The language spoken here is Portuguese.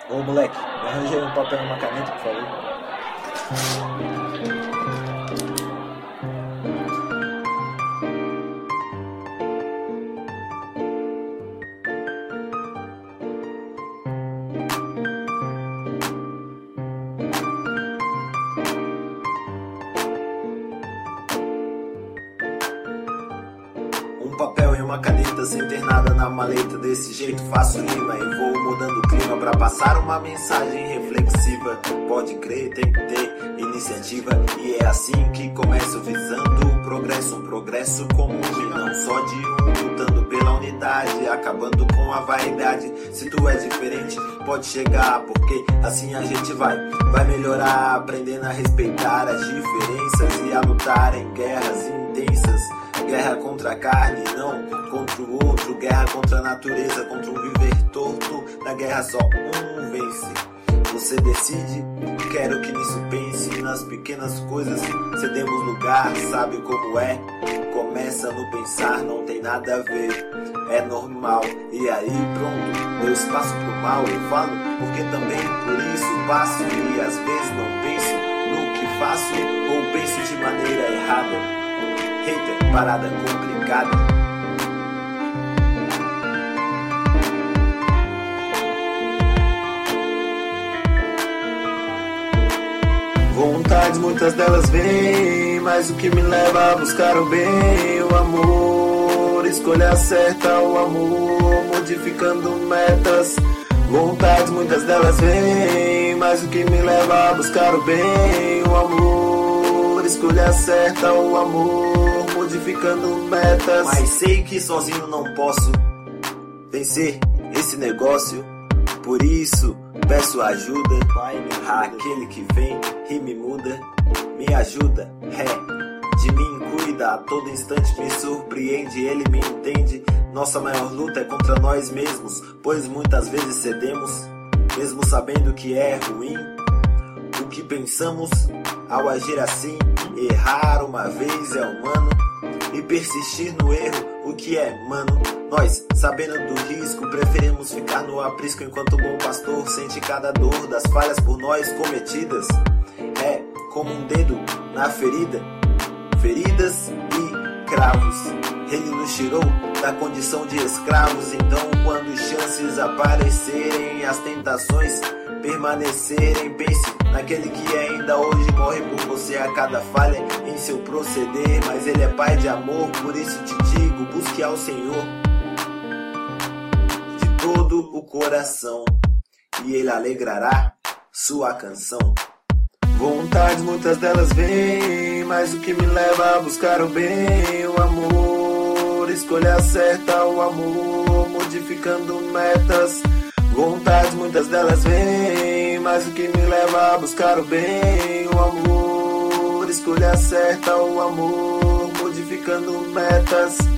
Ô moleque, me arranja aí um papel e uma caneta, por favor. Um papel e uma caneta sem ter nada na maleta. Desse jeito faço rima e vou mudando o clima pra passar uma mensagem reflexiva. Pode crer, tem que ter iniciativa. E é assim que começo visando o progresso. Um progresso comum e não só de um. Lutando pela unidade, acabando com a vaidade. Se tu é diferente, pode chegar, porque assim a gente vai melhorar, aprendendo a respeitar as diferenças e a lutar em guerras intensas. Guerra contra a carne, não contra o outro. Guerra contra a natureza, contra um viver torto. Na guerra só um vence. Você decide, quero que nisso pense. Nas pequenas coisas cedemos lugar, sabe como é? Começa no pensar, não tem nada a ver, é normal. E aí pronto, eu espaço pro mal. Eu falo porque também por isso passo. E às vezes não penso no que faço, ou penso de maneira errada. Hater, parada complicada. Vontades, muitas delas vêm, mas o que me leva a buscar o bem, o amor, escolha certa, o amor, modificando metas. Vontades, muitas delas vêm, mas o que me leva a buscar o bem, o amor, escolha certa, o amor, modificando metas. Mas sei que sozinho não posso vencer esse negócio, por isso peço ajuda àquele que vem e me muda. Me ajuda, de mim cuida, a todo instante me surpreende, ele me entende. Nossa maior luta é contra nós mesmos, pois muitas vezes cedemos, mesmo sabendo que é ruim o que pensamos ao agir assim. Errar uma vez é humano, e persistir no erro, o que é, mano? Nós, sabendo do risco, preferimos ficar no aprisco, enquanto o bom pastor sente cada dor das falhas por nós cometidas. É como um dedo na ferida, feridas e cravos. Ele nos tirou da condição de escravos, então quando chances aparecerem, as tentações permanecerem, pense naquele que ainda hoje morre por você a cada falha em seu proceder. Mas ele é pai de amor, por isso te digo, busque ao Senhor de todo o coração, e ele alegrará sua canção. Vontades, muitas delas vêm, mas o que me leva a buscar o bem, o amor, escolha certa, o amor, modificando metas. Vontades, muitas delas vêm, mas o que me leva a buscar o bem, o amor, escolha certa, o amor, modificando metas.